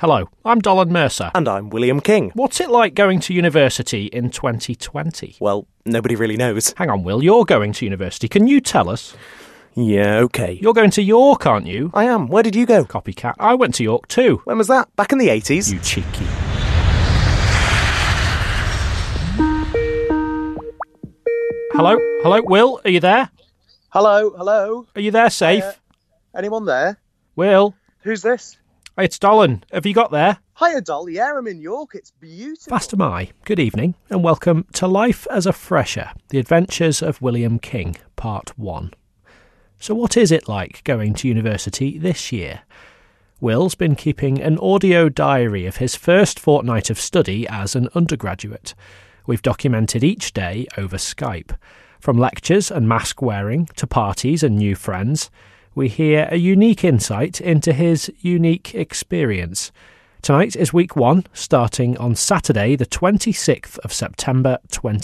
Hello, I'm Dolan Mercer. And I'm William King. What's it like going to university in 2020? Well, nobody really knows. Hang on, Will, you're going to university. Can you tell us? Yeah, OK. You're going to York, aren't you? I am. Where did you go? Copycat. I went to York too. When was that? Back in the 80s? You cheeky. Hello? Hello, Will, are you there? Hello? Are you there safe? Anyone there? Will? Who's this? It's Dolan. Have you got there? Hiya, Doll. Yeah, I'm in York. It's beautiful. Fast am I. Good evening and welcome to Life as a Fresher, The Adventures of William King, Part 1. So what is it like going to university this year? Will's been keeping an audio diary of his first fortnight of study as an undergraduate. We've documented each day over Skype. From lectures and mask wearing to parties and new friends, we hear a unique insight into his unique experience. Tonight is week 1, starting on Saturday, the 26th of September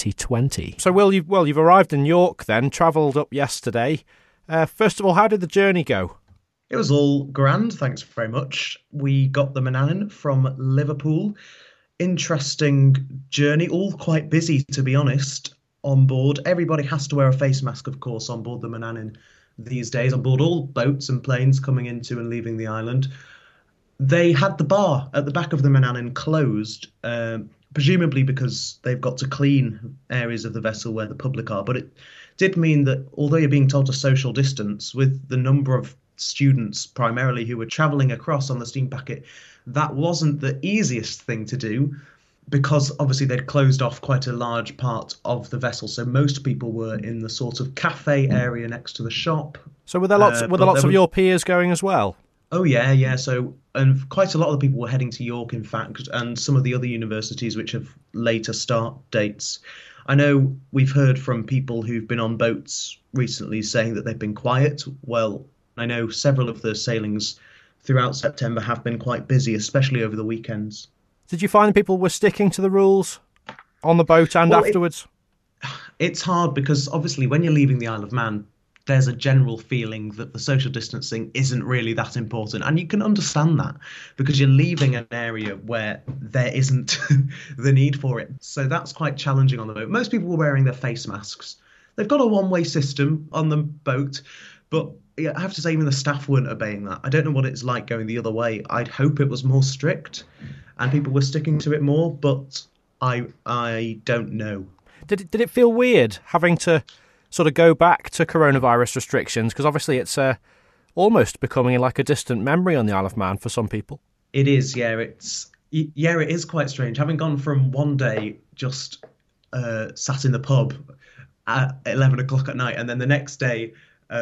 2020. So, Will, you've arrived in York then, travelled up yesterday. First of all, how did the journey go? It was all grand, thanks very much. We got the Manannan from Liverpool. Interesting journey, all quite busy, to be honest, on board. Everybody has to wear a face mask, of course, on board the Manannan these days, on board all boats and planes coming into and leaving the island. They had the bar at the back of the Manannan closed, presumably because they've got to clean areas of the vessel where the public are. But it did mean that although you're being told to social distance, with the number of students primarily who were travelling across on the steam packet, that wasn't the easiest thing to do, because obviously they'd closed off quite a large part of the vessel. So most people were in the sort of cafe area next to the shop. So were there lots of your peers going as well? Oh, yeah. So and quite a lot of the people were heading to York, in fact, and some of the other universities which have later start dates. I know we've heard from people who've been on boats recently saying that they've been quiet. Well, I know several of the sailings throughout September have been quite busy, especially over the weekends. Did you find people were sticking to the rules on the boat and afterwards? It's hard because obviously when you're leaving the Isle of Man, there's a general feeling that the social distancing isn't really that important. And you can understand that because you're leaving an area where there isn't the need for it. So that's quite challenging on the boat. Most people were wearing their face masks. They've got a one-way system on the boat, but I have to say even the staff weren't obeying that. I don't know what it's like going the other way. I'd hope it was more strict and people were sticking to it more, but I don't know. Did it feel weird having to sort of go back to coronavirus restrictions? Because obviously it's almost becoming like a distant memory on the Isle of Man for some people. It is, yeah. It is quite strange. Having gone from one day just sat in the pub at 11 o'clock at night, and then the next day,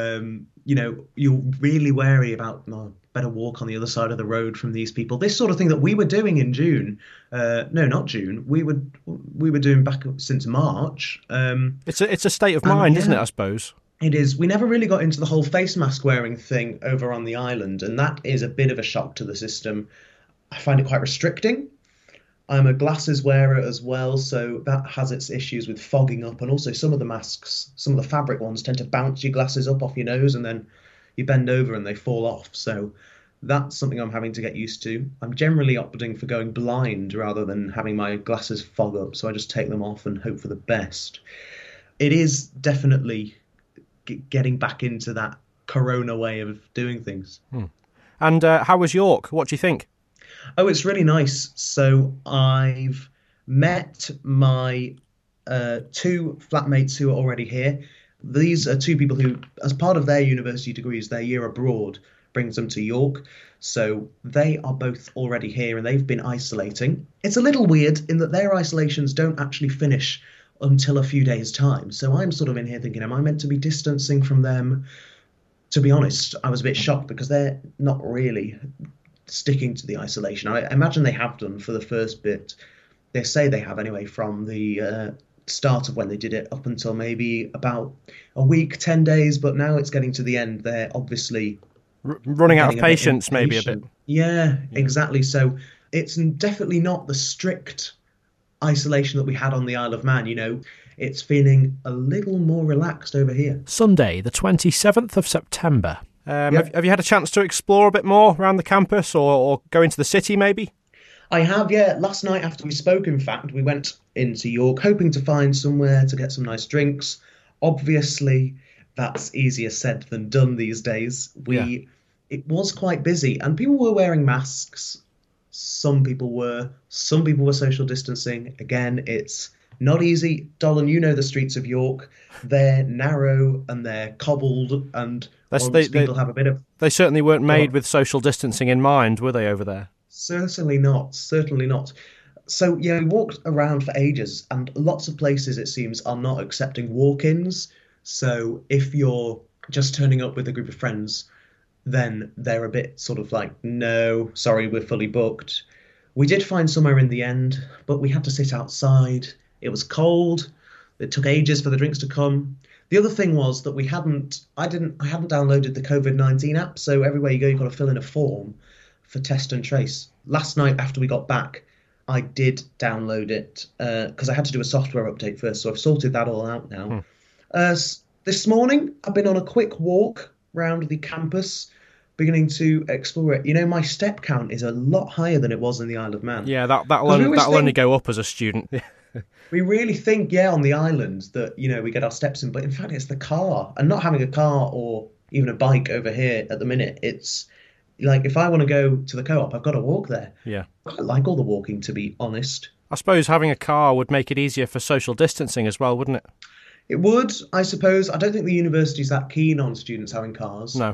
you're really wary about, better walk on the other side of the road from these people. This sort of thing that we were doing in June. No, not June. We were doing back since March. It's a state of mind, isn't it, I suppose? It is. We never really got into the whole face mask wearing thing over on the island, and that is a bit of a shock to the system. I find it quite restricting. I'm a glasses wearer as well, so that has its issues with fogging up, and also some of the masks, some of the fabric ones, tend to bounce your glasses up off your nose, and then you bend over and they fall off. So that's something I'm having to get used to. I'm generally opting for going blind rather than having my glasses fog up, so I just take them off and hope for the best. It is definitely getting back into that corona way of doing things. And how was York? What do you think? Oh, it's really nice. So I've met my 2 flatmates who are already here. These are 2 people who, as part of their university degrees, their year abroad brings them to York. So they are both already here and they've been isolating. It's a little weird in that their isolations don't actually finish until a few days' time. So I'm sort of in here thinking, am I meant to be distancing from them? To be honest, I was a bit shocked because they're not really sticking to the isolation. I imagine they have done for the first bit. They say they have anyway from the start of when they did it up until maybe about a week, 10 days. But now it's getting to the end. They're obviously running out of patience, maybe a bit. Yeah, exactly. So it's definitely not the strict isolation that we had on the Isle of Man. It's feeling a little more relaxed over here. Sunday, the 27th of September. Have you had a chance to explore a bit more around the campus or go into the city maybe? I have, yeah. Last night after we spoke, in fact, we went into York hoping to find somewhere to get some nice drinks. Obviously, that's easier said than done these days. It was quite busy and people were wearing masks. Some people were social distancing. Again, it's not easy. Dolan, you know the streets of York. They're narrow and they're cobbled, and people have a bit of... They certainly weren't made with social distancing in mind, were they, over there? Certainly not. So, we walked around for ages, and lots of places, it seems, are not accepting walk-ins. So if you're just turning up with a group of friends, then they're a bit sort of like, no, sorry, we're fully booked. We did find somewhere in the end, but we had to sit outside. It was cold. It took ages for the drinks to come. The other thing was that I hadn't downloaded the COVID-19 app, so everywhere you go, you've got to fill in a form for test and trace. Last night, after we got back, I did download it because I had to do a software update first, so I've sorted that all out now. This morning, I've been on a quick walk around the campus, beginning to explore it. You know, my step count is a lot higher than it was in the Isle of Man. Yeah, that'll only go up as a student. We really think, on the island that, we get our steps in, but in fact it's the car. And not having a car or even a bike over here at the minute, it's like if I want to go to the co-op, I've got to walk there. Yeah. I quite like all the walking, to be honest. I suppose having a car would make it easier for social distancing as well, wouldn't it? It would, I suppose. I don't think the university's that keen on students having cars. No.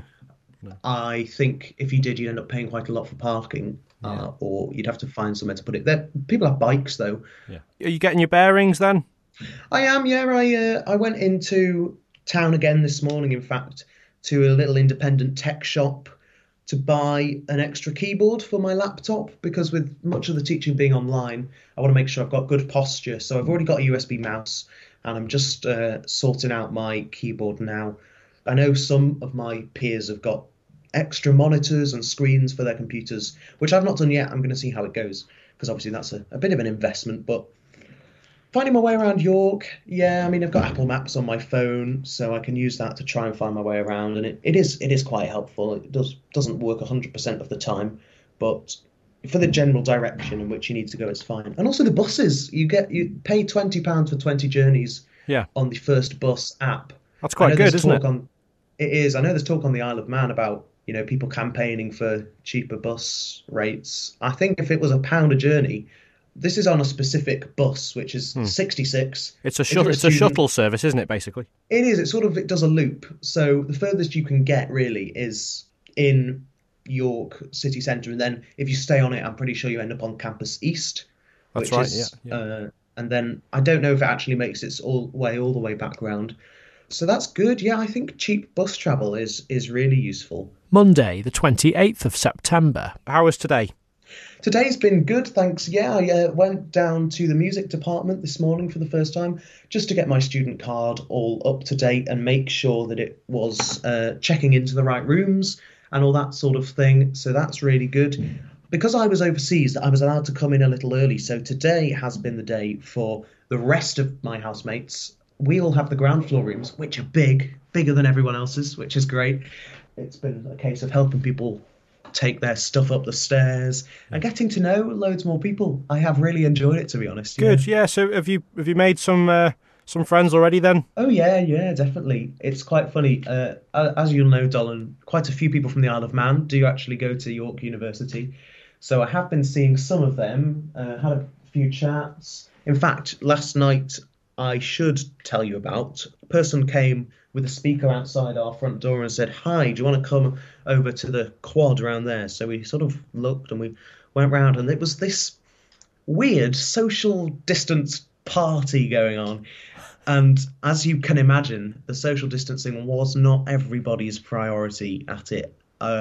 I think if you did, you'd end up paying quite a lot for parking, or you'd have to find somewhere to put it. People have bikes, though. Yeah. Are you getting your bearings then? I am, yeah. I went into town again this morning, in fact, to a little independent tech shop to buy an extra keyboard for my laptop, because with much of the teaching being online, I want to make sure I've got good posture. So I've already got a USB mouse, and I'm just sorting out my keyboard now. I know some of my peers have got extra monitors and screens for their computers, which I've not done yet. I'm going to see how it goes, because obviously that's a bit of an investment. But finding my way around York, I've got Apple Maps on my phone, so I can use that to try and find my way around, and it is quite helpful. It doesn't work 100% of the time, but for the general direction in which you need to go, it's fine. And also the buses, you pay £20 for 20 journeys on the First Bus app. That's quite good, isn't it? It is. I know there's talk on the Isle of Man about people campaigning for cheaper bus rates. I think if it was £1 a journey, this is on a specific bus, which is 66. It's a shuttle service, isn't it, basically? It is. It does a loop. So the furthest you can get, really, is in York city centre. And then if you stay on it, I'm pretty sure you end up on Campus East. That's right, yeah. And then I don't know if it actually makes its all the way back round. So that's good. Yeah, I think cheap bus travel is really useful. Monday, the 28th of September. How was today? Today's been good, thanks. Yeah, I went down to the music department this morning for the first time just to get my student card all up to date and make sure that it was checking into the right rooms and all that sort of thing. So that's really good. Because I was overseas, I was allowed to come in a little early. So today has been the day for the rest of my housemates. We all have the ground floor rooms, which are bigger than everyone else's, which is great. It's been a case of helping people take their stuff up the stairs and getting to know loads more people. I have really enjoyed it, to be honest. Good, yeah. So have you made some friends already then? Oh yeah, definitely. It's quite funny. As you'll know, Dolan, quite a few people from the Isle of Man do actually go to York University. So I have been seeing some of them, had a few chats. In fact, last night, I should tell you about, a person came with a speaker outside our front door and said, "Hi, do you want to come over to the quad around there?" So we sort of looked and we went round, and it was this weird social distance party going on. And as you can imagine, the social distancing was not everybody's priority at it.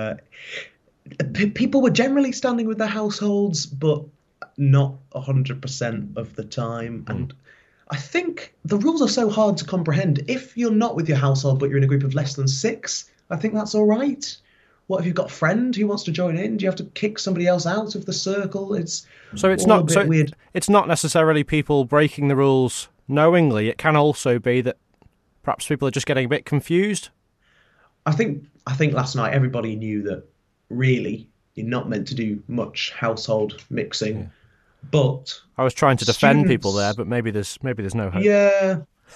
People were generally standing with their households, but not 100% of the time. And I think the rules are so hard to comprehend. If you're not with your household, but you're in a group of less than 6, I think that's all right. What if you've got a friend who wants to join in? Do you have to kick somebody else out of the circle? It's not weird. It's not necessarily people breaking the rules knowingly. It can also be that perhaps people are just getting a bit confused. I think last night everybody knew that really you're not meant to do much household mixing, but I was trying to defend people there, students, but maybe there's no hope. yeah,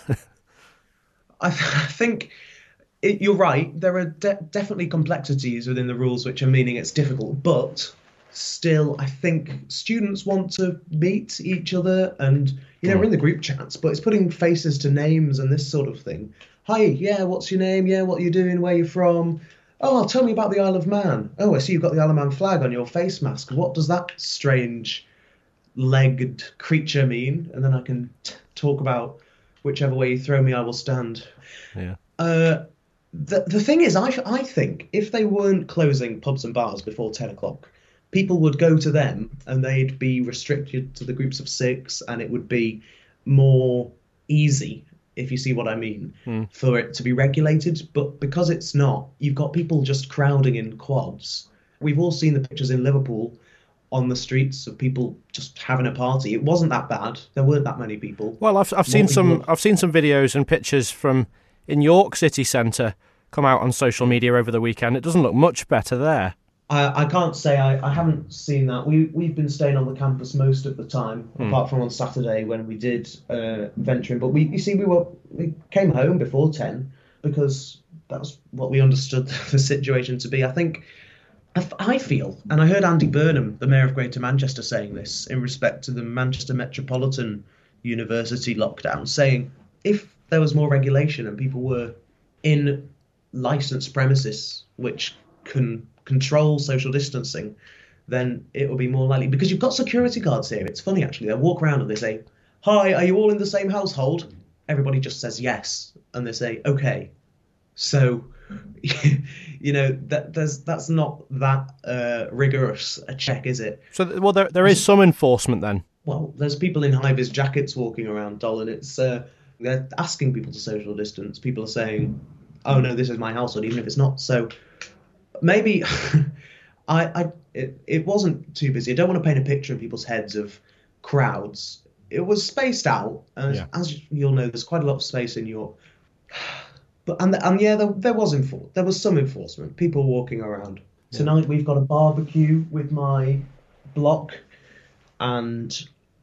I think you're right. There are definitely complexities within the rules which are meaning it's difficult, but still, I think students want to meet each other, and we're in the group chats, but it's putting faces to names and this sort of thing. Hi, yeah, what's your name? Yeah, what are you doing? Where are you from? Oh, tell me about the Isle of Man. Oh, I see you've got the Isle of Man flag on your face mask. What does that strange legged creature mean? And then I can talk about whichever way you throw me, I will stand. Yeah. The thing is, I think if they weren't closing pubs and bars before 10 o'clock, people would go to them and they'd be restricted to the groups of 6, and it would be more easy, if you see what I mean, for it to be regulated. But because it's not, you've got people just crowding in quads. We've all seen the pictures in Liverpool on the streets of people just having a party. It wasn't that bad. There weren't that many people. Well, I've seen some videos and pictures from in York city centre come out on social media over the weekend. It doesn't look much better there. I can't say I haven't seen that. We've been staying on the campus most of the time, apart from on Saturday when we did venturing. But we came home before 10 because that was what we understood the situation to be. I feel, and I heard Andy Burnham, the Mayor of Greater Manchester, saying this in respect to the Manchester Metropolitan University lockdown, saying if there was more regulation and people were in licensed premises which can control social distancing, then it will be more likely. Because you've got security guards here. It's funny, actually. They walk around and they say, hi, are you all in the same household? Everybody just says yes. And they say, okay. So, that's not that rigorous a check, is it? So, well, there is some enforcement then. Well, there's people in high-vis jackets walking around, Dolan. It's they're asking people to social distance. People are saying, oh, no, this is my household, even if it's not. So maybe it wasn't too busy. I don't want to paint a picture in people's heads of crowds. It was spaced out. As you'll know, there's quite a lot of space in York. But there was some enforcement. People walking around. Yeah. Tonight we've got a barbecue with my block and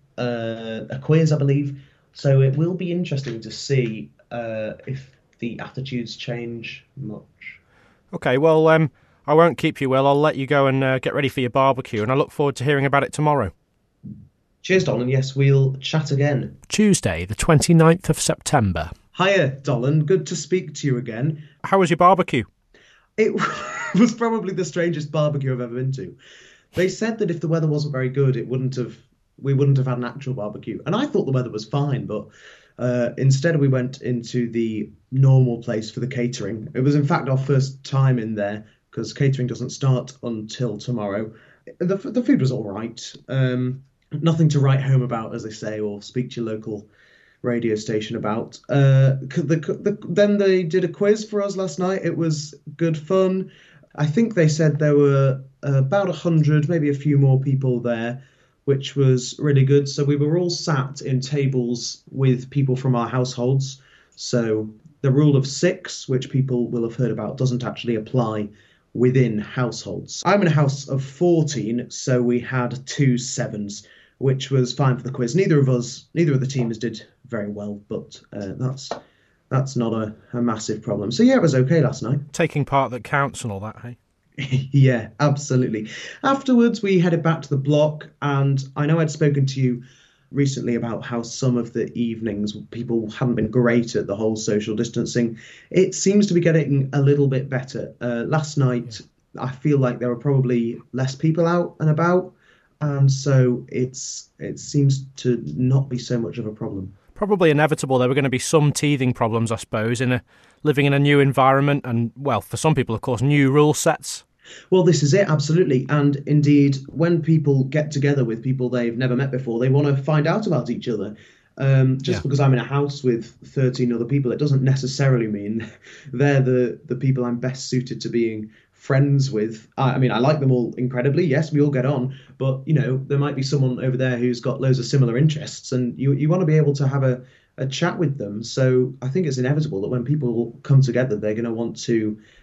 a quiz, I believe. So it will be interesting to see if the attitudes change much. Okay, well, I won't keep you, Will. I'll let you go and get ready for your barbecue, and I look forward to hearing about it tomorrow. Cheers, Dolan. Yes, we'll chat again. Tuesday, the 29th of September. Hiya, Dolan. Good to speak to you again. How was your barbecue? It was probably the strangest barbecue I've ever been to. They said that if the weather wasn't very good, we wouldn't have had an actual barbecue. And I thought the weather was fine, but instead we went into the normal place for the catering. It was, in fact, our first time in there because catering doesn't start until tomorrow. The food was all right. Nothing to write home about, as they say, or speak to your local radio station about. Then they did a quiz for us last night. It was good fun. I think they said there were about 100, maybe a few more people there, which was really good. So we were all sat in tables with people from our households. So the rule of 6, which people will have heard about, doesn't actually apply within households. I'm in a house of 14, so we had 2 7s, which was fine for the quiz. Neither of the teams did very well, but that's not a massive problem. So yeah, it was okay last night. Taking part that counts and all that, hey? Yeah, absolutely. Afterwards, we headed back to the block, and I know I'd spoken to you recently about how some of the evenings people hadn't been great at the whole social distancing. It seems to be getting a little bit better. Last night, I feel like there were probably less people out and about, and so it seems to not be so much of a problem. Probably inevitable. There were going to be some teething problems, I suppose, living in a new environment and, well, for some people, of course, new rule sets. Well, this is it, absolutely. And indeed, when people get together with people they've never met before, they want to find out about each other. Because I'm in a house with 13 other people, it doesn't necessarily mean they're the people I'm best suited to being friends with. I mean, I like them all incredibly. Yes, we all get on. But, there might be someone over there who's got loads of similar interests, and you want to be able to have a chat with them. So I think it's inevitable that when people come together, they're going to want to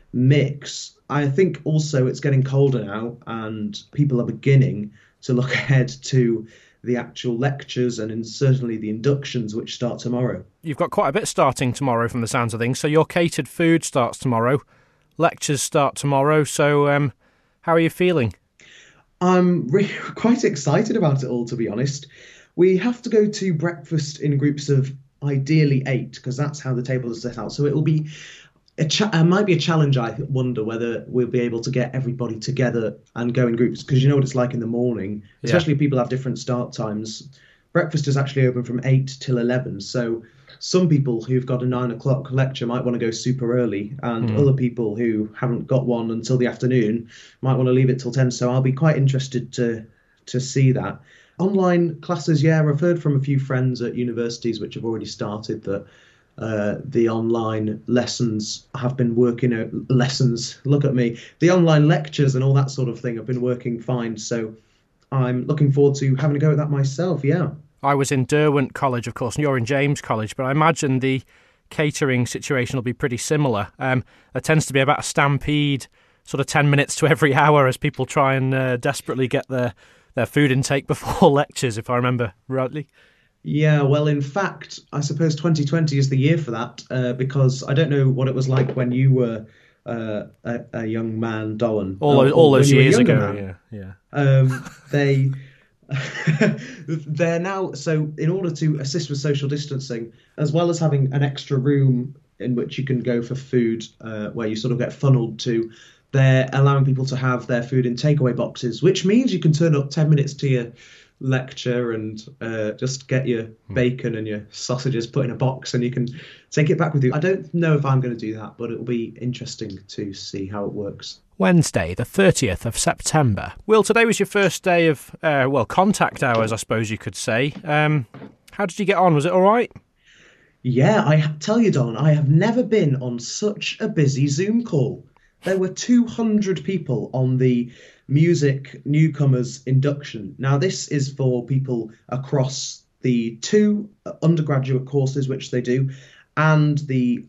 mix. I think also it's getting colder now, and people are beginning to look ahead to the actual lectures and certainly the inductions, which start tomorrow. You've got quite a bit starting tomorrow from the sounds of things. So your catered food starts tomorrow, lectures start tomorrow. So how are you feeling? I'm quite excited about it all, to be honest. We have to go to breakfast in groups of ideally 8, because that's how the table is set out. So it will be it might be a challenge. I wonder whether we'll be able to get everybody together and go in groups, because you know what it's like in the morning, especially if people have different start times. Breakfast is actually open from 8 till 11. So some people who've got a 9 o'clock lecture might want to go super early, and other people who haven't got one until the afternoon might want to leave it till 10. So I'll be quite interested to see that. Online classes, yeah, I've heard from a few friends at universities which have already started that the online lessons have been working out. Look at me. The online lectures and all that sort of thing have been working fine. So I'm looking forward to having a go at that myself, yeah. I was in Derwent College, of course, and you're in James College, but I imagine the catering situation will be pretty similar. There tends to be about a stampede, sort of 10 minutes to every hour, as people try and desperately get their food intake before lectures, if I remember rightly. Yeah, well, in fact, I suppose 2020 is the year for that, because I don't know what it was like when you were a young man, Dolan. All those years ago, yeah. They're now, so in order to assist with social distancing, as well as having an extra room in which you can go for food, where you sort of get funneled to, they're allowing people to have their food in takeaway boxes, which means you can turn up 10 minutes to your lecture and just get your bacon and your sausages put in a box, and you can take it back with you. I don't know if I'm going to do that, but it'll be interesting to see how it works. Wednesday, the 30th of September. Will, today was your first day of, contact hours, I suppose you could say. How did you get on? Was it all right? Yeah, I tell you, Don, I have never been on such a busy Zoom call. There were 200 people on the music newcomers induction. Now, this is for people across the 2 undergraduate courses which they do, and the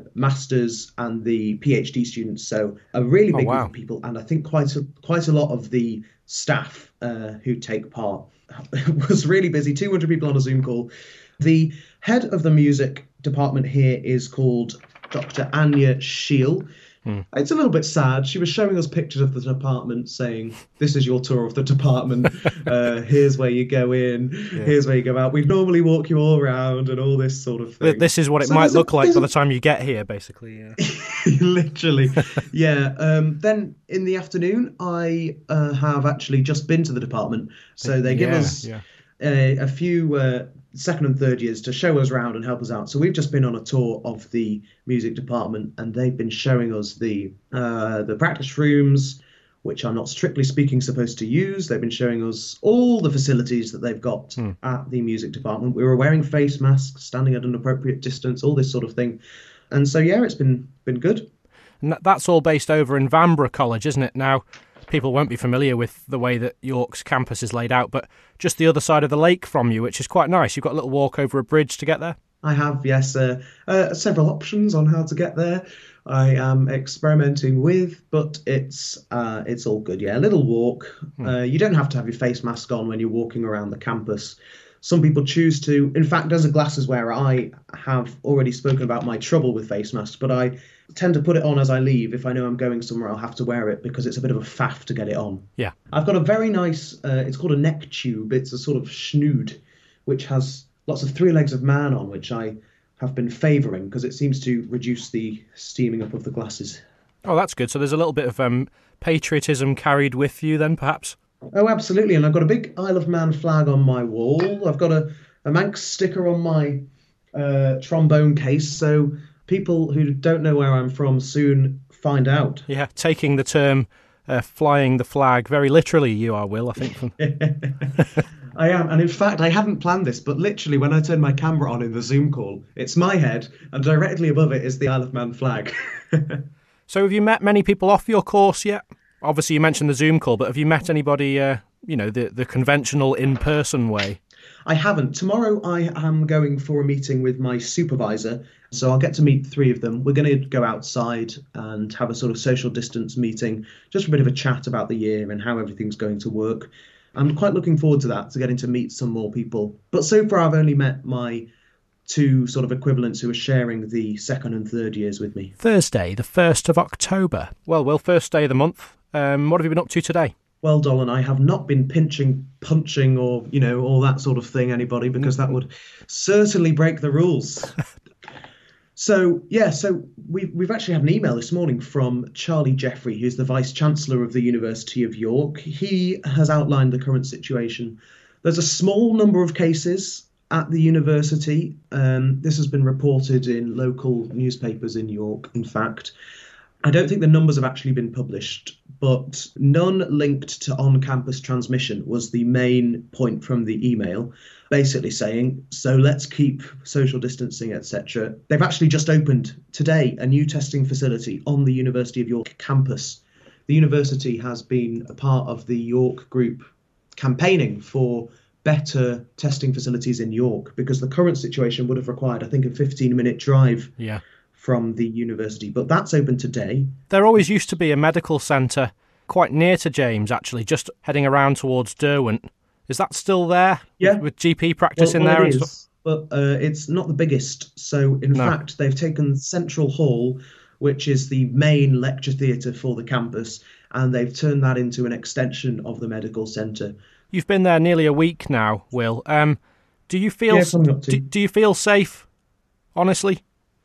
masters and the PhD students. So a really big group of people, and I think quite a lot of the staff who take part. It was really busy. 200 people on a Zoom call. The head of the music department here is called Dr. Anya Scheel. It's a little bit sad. She was showing us pictures of the department, saying, "This is your tour of the department. Here's where you go in. Here's where you go out. We'd normally walk you all around," and all this sort of thing. This is what it might look like by the time you get here, basically. Yeah. Literally, yeah. Then in the afternoon, I have actually just been to the department, so they give us a few second and third years to show us around and help us out. So we've just been on a tour of the music department, and they've been showing us the practice rooms, which I'm not strictly speaking supposed to use. They've been showing us all the facilities that they've got at the music department. We were wearing face masks, standing at an appropriate distance, all this sort of thing. And so, yeah, it's been good. And that's all based over in Vanbrugh College, isn't it? Now, people won't be familiar with the way that York's campus is laid out, but just the other side of the lake from you, which is quite nice. You've got a little walk over a bridge to get there. I have, yes, several options on how to get there. I am experimenting with, but it's all good. Yeah, a little walk. You don't have to have your face mask on when you're walking around the campus. Some people choose to. In fact, as a glasses wearer, I have already spoken about my trouble with face masks, but I tend to put it on as I leave. If I know I'm going somewhere, I'll have to wear it because it's a bit of a faff to get it on. Yeah. I've got a very nice, it's called a neck tube. It's a sort of schnood, which has lots of 3 legs of man on, which I have been favouring because it seems to reduce the steaming up of the glasses. Oh, that's good. So there's a little bit of patriotism carried with you then, perhaps? Oh, absolutely. And I've got a big Isle of Man flag on my wall. I've got a Manx sticker on my trombone case. So people who don't know where I'm from soon find out. Yeah, taking the term flying the flag very literally, you are, Will, I think. I am. And in fact, I hadn't planned this, but literally when I turn my camera on in the Zoom call, it's my head and directly above it is the Isle of Man flag. So have you met many people off your course yet? Obviously, you mentioned the Zoom call, but have you met anybody, the conventional in-person way? I haven't. Tomorrow I am going for a meeting with my supervisor, so I'll get to meet three of them. We're going to go outside and have a sort of social distance meeting, just for a bit of a chat about the year and how everything's going to work. I'm quite looking forward to that, to getting to meet some more people. But so far I've only met my two sort of equivalents who are sharing the second and third years with me. Thursday, the 1st of October. Well, Will, first day of the month. What have you been up to today? Well, Dolan, I have not been pinching, punching, or, all that sort of thing, anybody, because that would certainly break the rules. So we've actually had an email this morning from Charlie Jeffrey, who's the Vice-Chancellor of the University of York. He has outlined the current situation. There's a small number of cases at the university. This has been reported in local newspapers in York, in fact. I don't think the numbers have actually been published, but none linked to on-campus transmission was the main point from the email, basically saying, so let's keep social distancing, etc. They've actually just opened today a new testing facility on the University of York campus. The university has been a part of the York group campaigning for better testing facilities in York, because the current situation would have required, I think, a 15-minute drive from the university. But that's open today. There always used to be a medical centre quite near to James, actually, just heading around towards Derwent. Is that still there? Yeah. With GP practice in there it and is, stuff? But it's not the biggest. So, in fact, they've taken Central Hall, which is the main lecture theatre for the campus, and they've turned that into an extension of the medical centre. You've been there nearly a week now, Will. Do you feel do you feel safe, honestly?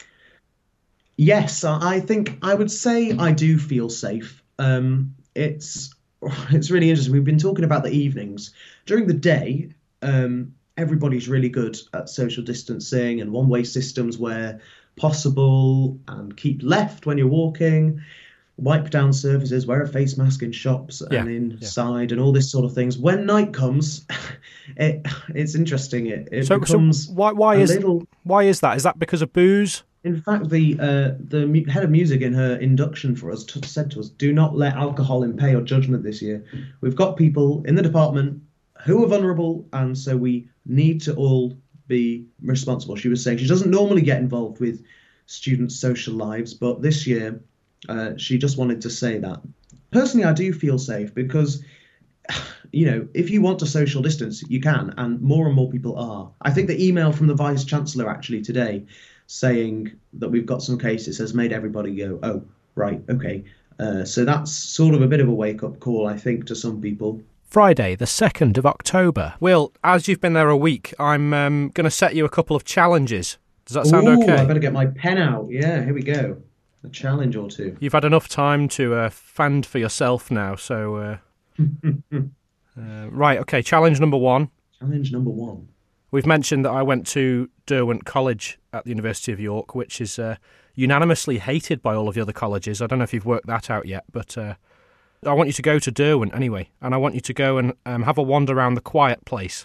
Yes, I think I would say I do feel safe. It's really interesting. We've been talking about the evenings. During the day, everybody's really good at social distancing and one-way systems where possible, and keep left when you're walking, wipe down surfaces, wear a face mask in shops and inside, and all this sort of things. When night comes, it's interesting. It becomes why is that? Is that because of booze? In fact, the head of music in her induction for us said to us, do not let alcohol impede your judgment this year. We've got people in the department who are vulnerable, and so we need to all be responsible. She was saying she doesn't normally get involved with students' social lives, but this year she just wanted to say that. Personally, I do feel safe because, if you want to social distance, you can, and more people are. I think the email from the Vice-Chancellor actually today saying that we've got some cases has made everybody go, oh, right, okay. So that's sort of a bit of a wake-up call, I think, to some people. Friday, the 2nd of October. Will, as you've been there a week, I'm going to set you a couple of challenges. Does that sound okay? I better get my pen out. Yeah, here we go. A challenge or two. You've had enough time to fend for yourself now, so... right, okay, challenge number one. Challenge number one. We've mentioned that I went to Derwent College at the University of York, which is unanimously hated by all of the other colleges. I don't know if you've worked that out yet, but I want you to go to Derwent anyway, and I want you to go and have a wander around the quiet place.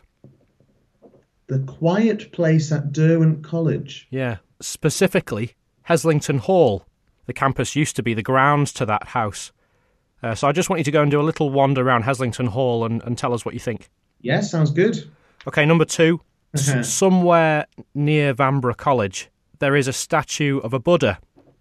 The quiet place at Derwent College? Yeah, specifically Heslington Hall. The campus used to be the grounds to that house. So I just want you to go and do a little wander around Heslington Hall and tell us what you think. Yeah, sounds good. Okay, number two. Somewhere near Vanbrugh College, there is a statue of a Buddha.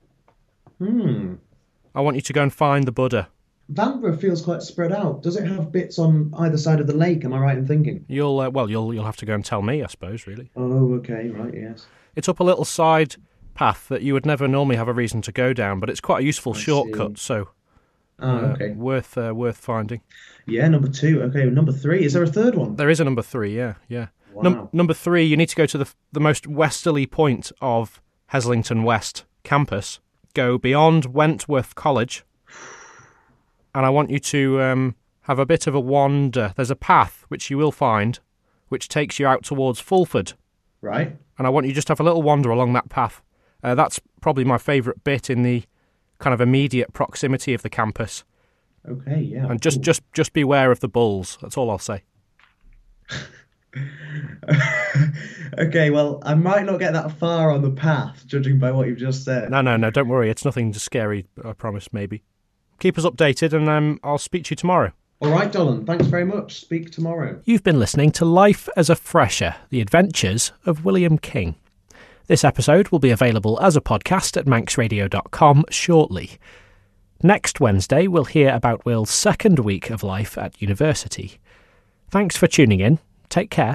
I want you to go and find the Buddha. Vanbrugh feels quite spread out. Does it have bits on either side of the lake? Am I right in thinking? You'll have to go and tell me, I suppose, really. Oh, okay, right, yes. It's up a little side path that you would never normally have a reason to go down, but it's quite a useful shortcut, so okay. Worth finding. Yeah, number two. Okay, number three. Is there a third one? There is a number three, yeah. Wow. Number three, you need to go to the most westerly point of Heslington West campus. Go beyond Wentworth College, and I want you to have a bit of a wander. There's a path, which you will find, which takes you out towards Fulford. Right. And I want you just to have a little wander along that path. That's probably my favourite bit in the kind of immediate proximity of the campus. Okay, yeah. And just beware of the bulls. That's all I'll say. Okay, well, I might not get that far on the path, judging by what you've just said. No, don't worry. It's nothing scary, I promise, maybe. Keep us updated, and I'll speak to you tomorrow. All right, Dolan, thanks very much. Speak tomorrow. You've been listening to Life as a Fresher, The Adventures of William King. This episode will be available as a podcast at manxradio.com shortly. Next Wednesday, we'll hear about Will's second week of life at university. Thanks for tuning in. Take care.